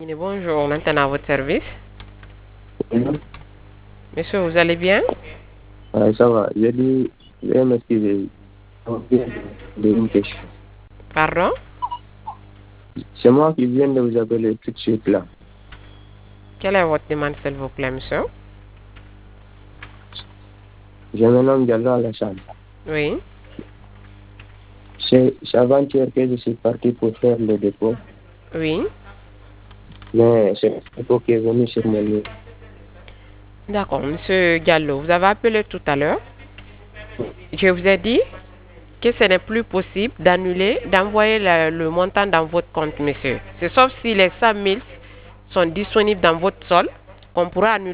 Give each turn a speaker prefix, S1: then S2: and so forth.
S1: Bonjour, maintenant à votre service.
S2: Mhm.
S1: Monsieur, vous allez bien?
S2: Ouais, ça va. J'ai dit, veuillez m'excuser. De une question.
S1: Pardon?
S2: C'est moi qui viens de vous appeler tout de suite là.
S1: Quelle est votre demande, s'il vous plaît, monsieur?
S2: Je me nomme Diallo Alassane.
S1: Oui.
S2: C'est avant-hier que je suis parti pour faire le dépôt,
S1: Oui.
S2: mais c'est le dépôt qui est venu sur mon lit.
S1: D'accord, monsieur Gallo, vous avez appelé tout à l'heure. Je vous ai dit que ce n'est plus possible d'envoyer le montant dans votre compte, monsieur. C'est sauf si les 100 000 sont disponibles dans votre solde qu'on pourra annuler.